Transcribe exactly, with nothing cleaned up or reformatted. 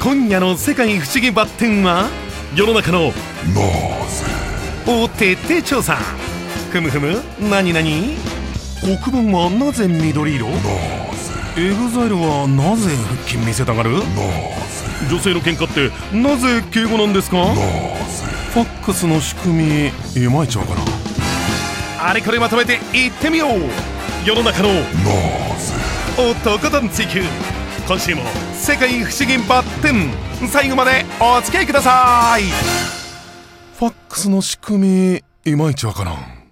今夜の世界不思議バッテンは世の中のなぜを徹底調査。ふむふむ、なになに。国分はなぜ緑色？なぜエグザイルはなぜ腹筋見せたがる？なぜ女性の喧嘩ってなぜ敬語なんですか？なぜファックスの仕組みいまいちわからん。あれこれまとめていってみよう。世の中のなぜをとことん追求。今週も世界不思議バッテン、最後までお付き合いください。ファックスの仕組みいまいちわからん。